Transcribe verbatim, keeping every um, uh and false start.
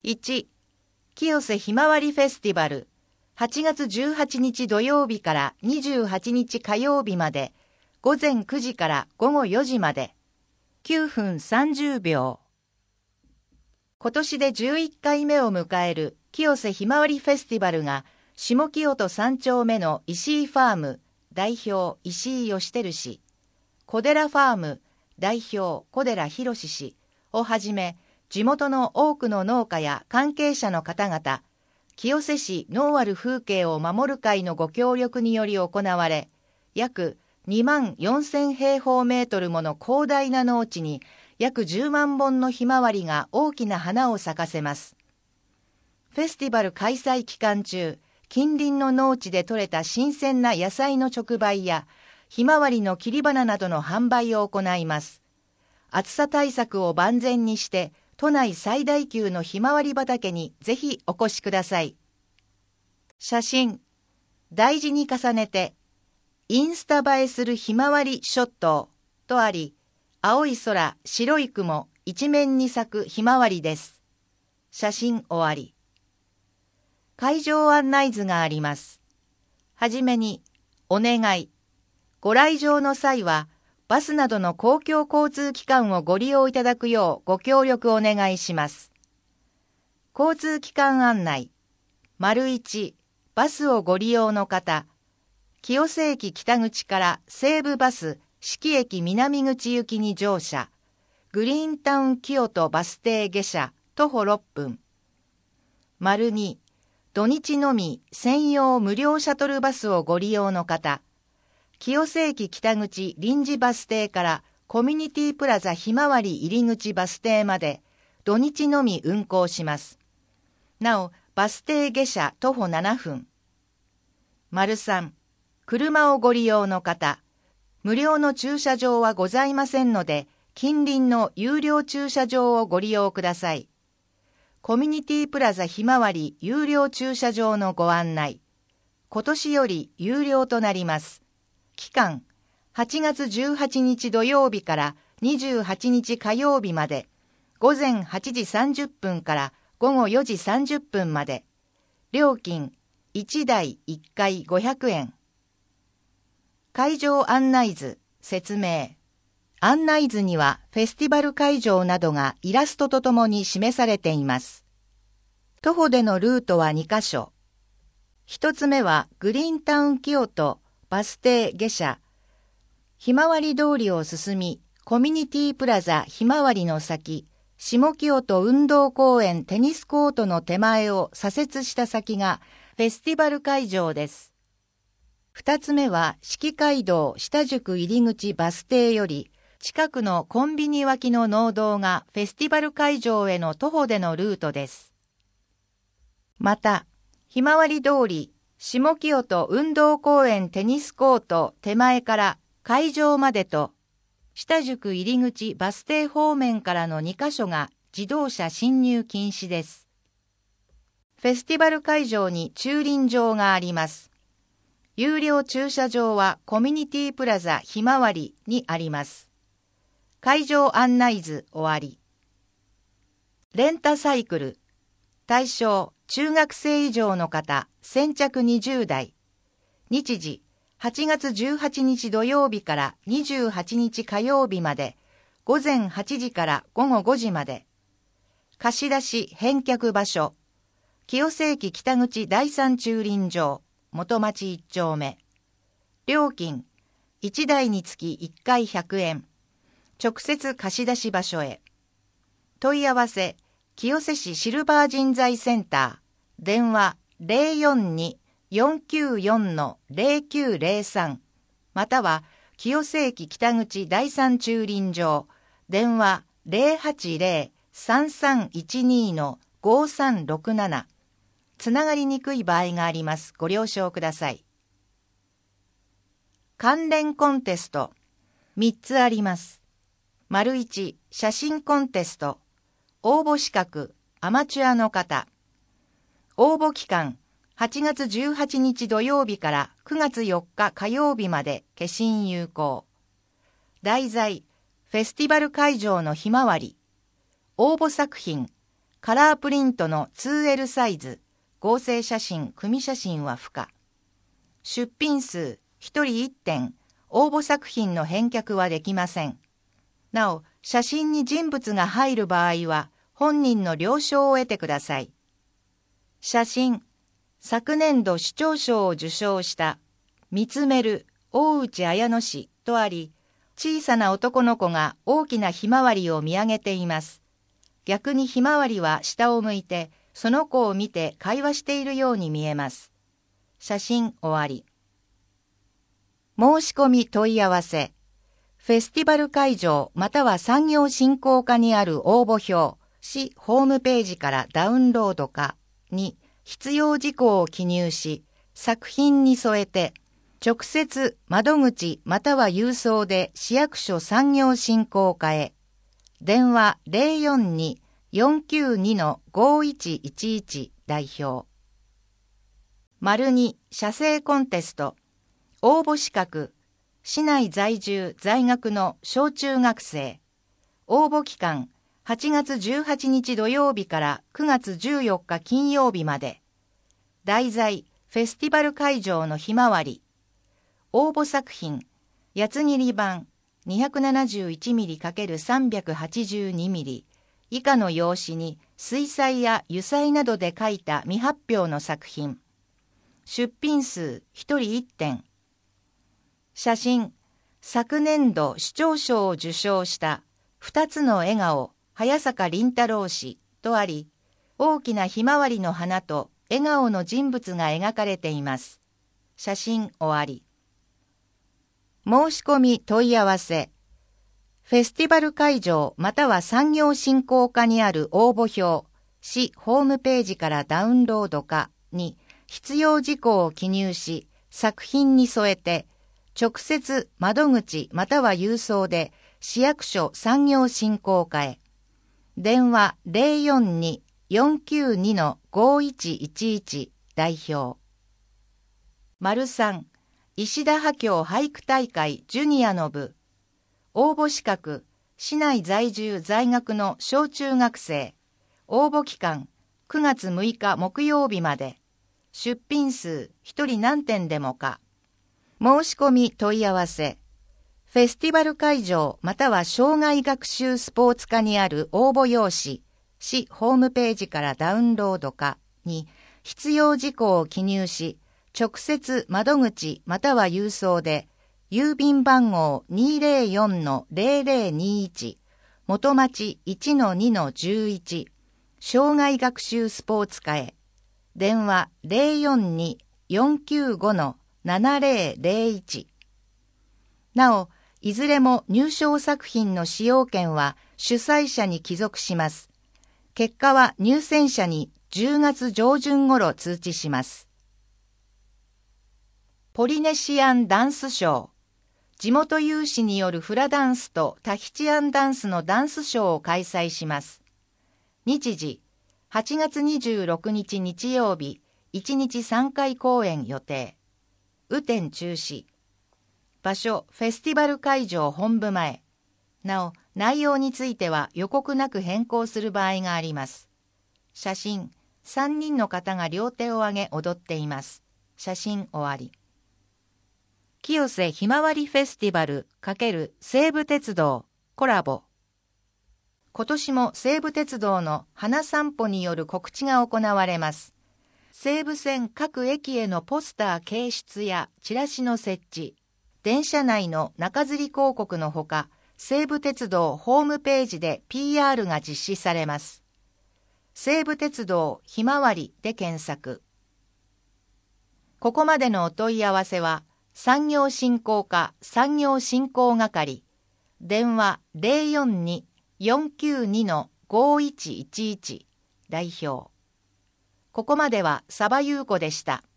いち、清瀬ひまわりフェスティバル、はちがつじゅうはちにち土曜日からにじゅうはちにち火曜日まで、ごぜんくじからごごよじまで、きゅうふんさんじゅうびょう。今年でじゅういっかいめを迎える清瀬ひまわりフェスティバルが、下清戸さんちょうめの石井ファーム代表石井義輝氏、小寺ファーム代表小寺博氏をはじめ、地元の多くの農家や関係者の方々、清瀬市農ある風景を守る会のご協力により行われ、約にまんよんせんへいほうメートルもの広大な農地に約じゅうまんぼんのひまわりが大きな花を咲かせます。フェスティバル開催期間中、近隣の農地で採れた新鮮な野菜の直売やひまわりの切り花などの販売を行います。暑さ対策を万全にして都内最大級のひまわり畑にぜひお越しください。写真、大事に重ねてインスタ映えするひまわりショットとあり、青い空、白い雲、一面に咲くひまわりです。写真終わり。会場案内図があります。はじめに、お願い。ご来場の際は、バスなどの公共交通機関をご利用いただくようご協力お願いします。交通機関案内。丸いち、バスをご利用の方。清瀬駅北口から西武バス四季駅南口行きに乗車。グリーンタウン清戸バス停下車、徒歩ろっぷん。丸に、土日のみ専用無料シャトルバスをご利用の方、清瀬駅北口臨時バス停からコミュニティプラザひまわり入り口バス停まで土日のみ運行します。なお、バス停下車徒歩ななふん。丸さん、車をご利用の方、無料の駐車場はございませんので、近隣の有料駐車場をご利用ください。コミュニティプラザひまわり有料駐車場のご案内。今年より有料となります。期間、はちがつじゅうはちにち土曜日からにじゅうはちにち火曜日まで、ごぜんはちじさんじゅっぷんからごごよじさんじゅっぷんまで。料金、いちだいいっかいごひゃくえん。会場案内図、説明。案内図にはフェスティバル会場などがイラストとともに示されています。徒歩でのルートはにかしょ。一つ目はグリーンタウン清戸バス停下車。ひまわり通りを進み、コミュニティプラザひまわりの先、下清戸運動公園テニスコートの手前を左折した先がフェスティバル会場です。二つ目は四季街道下宿入口バス停より、近くのコンビニ脇の農道がフェスティバル会場への徒歩でのルートです。また、ひまわり通り、下清戸運動公園テニスコート手前から会場までと、下宿入口バス停方面からのにかしょが自動車進入禁止です。フェスティバル会場に駐輪場があります。有料駐車場はコミュニティプラザひまわりにあります。会場案内図終わり。レンタサイクル。対象、中学生以上の方、先着にじゅうだい。日時、はちがつじゅうはちにち土曜日からにじゅうはちにち火曜日まで、ごぜんはちじからごごごじまで。貸し出し返却場所。清瀬駅北口だいさん駐輪場、元町いっちょうめ。料金、いちだいにつきいっかいひゃくえん。直接貸し出し場所へ。問い合わせ、清瀬市シルバー人材センター、電話 ゼロよんに よんきゅうよん ゼロきゅうゼロさん、または清瀬駅北口だいさん駐輪場、電話 ゼロはちゼロ さんさんいちに ごさんろくなな、つながりにくい場合があります。ご了承ください。関連コンテスト、みっつあります。丸いち、写真コンテスト。応募資格、アマチュアの方。応募期間、はちがつじゅうはちにち土曜日からくがつよっか火曜日まで消印有効。題材、フェスティバル会場のひまわり。応募作品、 カラープリントの ツーエル サイズ、合成写真、組写真は不可。出品数ひとりいってん、応募作品の返却はできません。なお、写真に人物が入る場合は、本人の了承を得てください。写真、昨年度市長賞を受賞した見つめる大内綾乃氏とあり、小さな男の子が大きなひまわりを見上げています。逆にひまわりは下を向いて、その子を見て会話しているように見えます。写真終わり。申し込み問い合わせ。フェスティバル会場または産業振興課にある応募表、市ホームページからダウンロードかに必要事項を記入し、作品に添えて、直接窓口または郵送で市役所産業振興課へ。電話 ゼロよんに よんきゅうに ごいちいちいち 代表。丸に写生コンテスト。応募資格。市内在住在学の小中学生。応募期間はちがつじゅうはちにち土曜日からくがつじゅうよっか金曜日まで。題材フェスティバル会場のひまわり。応募作品八つ切り版 にひゃくななじゅういちミリかけるさんびゃくはちじゅうにミリ 以下の用紙に水彩や油彩などで描いた未発表の作品。出品数ひとりいってん。写真、昨年度市長賞を受賞した二つの笑顔、早坂凛太郎氏とあり、大きなひまわりの花と笑顔の人物が描かれています。写真終わり。申し込み問い合わせ。フェスティバル会場または産業振興課にある応募表、市ホームページからダウンロードかに必要事項を記入し、作品に添えて、直接窓口または郵送で市役所産業振興課へ。電話 ゼロよんに よんきゅうに ごいちいちいち 代表。丸さん、石田波郷俳句大会ジュニアの部。応募資格、市内在住在学の小中学生。応募期間、くがつむいか木曜日まで。出品数、ひとり何点でもか。申し込み問い合わせ。フェスティバル会場または障害学習スポーツ課にある応募用紙、市ホームページからダウンロードかに必要事項を記入し、直接窓口または郵送で、郵便番号 にーぜろよんのぜろぜろにいち、元町 いちのにのじゅういち、障害学習スポーツ課へ。電話 ゼロよんに よんきゅうご ななぜろぜろいち。なお、いずれも入賞作品の使用権は主催者に帰属します。結果は入選者にじゅうがつじょうじゅん頃通知します。ポリネシアンダンスショー。地元有志によるフラダンスとタヒチアンダンスのダンスショーを開催します。日時、はちがつにじゅうろくにち日曜日、いちにちさんかい公演予定。雨天中止。場所、フェスティバル会場本部前。なお、内容については予告なく変更する場合があります。写真、さんにんの方が両手を上げ踊っています。写真終わり。清瀬ひまわりフェスティバル×西武鉄道コラボ。今年も西武鉄道の花散歩による告知が行われます。西武線各駅へのポスター掲出やチラシの設置、電車内の中吊り広告のほか、西武鉄道ホームページで ピーアール が実施されます。西武鉄道ひまわりで検索。ここまでのお問い合わせは、産業振興課産業振興係、電話 ゼロよんに よんきゅうに ごいちいちいち 代表。ここまではサバユウコでした。